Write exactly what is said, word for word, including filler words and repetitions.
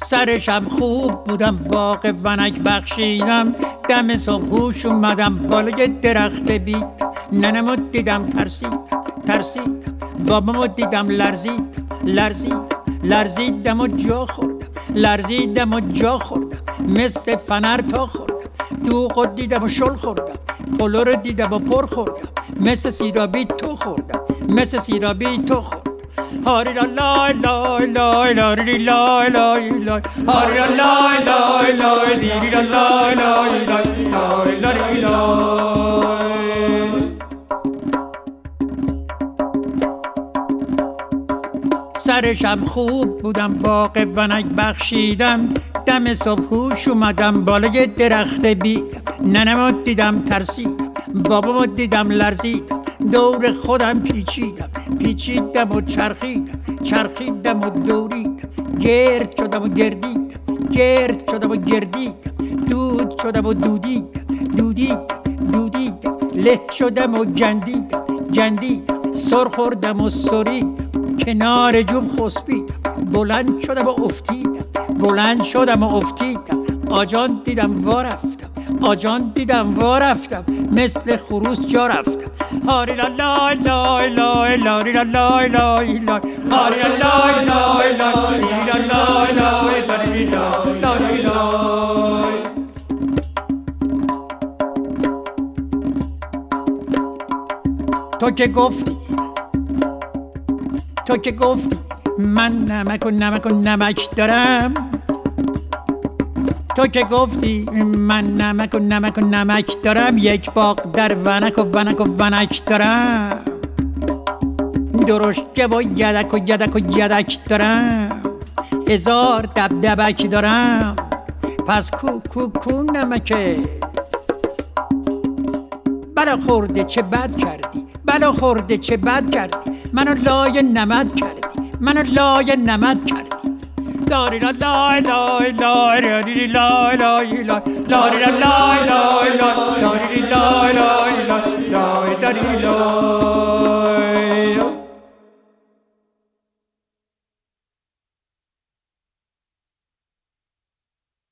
سرشم خوب بودم باغ ونک بخشیدم، دم صبح هوش اومدم بالای درخت بید. ننمو دیدم ترسید ترسید، بابامو دیدم لرزید لرزید لرزیدم و جا خوردم لرزیدم و جا خوردم، مثل فنر تا خوردم. دوغ دیدم و شل خوردم، پلو رو دیدم و پر خوردم، مثل سیرابی تو خوردم مثل سیرابی تو خوردم. هاری لا لای لای لای لای لای لای لای هاری لا لای لای لای دیری لا لای لای لای لای لای. سرشم خوب بودم باغ ونک بخشیدم، دم صبح هوش اومدم بالای درخت بیدم. ننمو دیدم ترسیدم، بابامو دیدم لرزیدم، دور خودم پیچیدم پیچیدم و چرخیدم چرخیدم و دوریدم، گرد شدم و گردیدم گرد شدم و گردیدم، دود شدم و دودیدم دودیدم دودیدم، له شدم و جندیدم جندیدم، سر خوردم و سریدم، کنار جوم خسبیدم، بلند شدم و افتیدم بلند شدم و افتیدم، آجان دیدم وا رفتم آجان دیدم وا رفتم، مثل خروس جا رفتم. هاری لا لای لای لای لای لا لای لای لای هاری لا لای لای لای لا لای لای لای لای. تو که گفتی تو که گفتی من نمک و نمک و نمک دارم، تو که گفتی من نمک و نمک و نمک دارم، یک باغ در ونک و ونک و ونک دارم، درشکه و یدک و یدک و یدک دارم، هزار دبدبک دارم، پس کو کو کو نمکه. بلا خورده چه بد کردی بلا خورده چه بد کردی، منو لای نمد کردی منو لای نمد کردی. لاری لا لای لای لای لای لای لای لای لای لای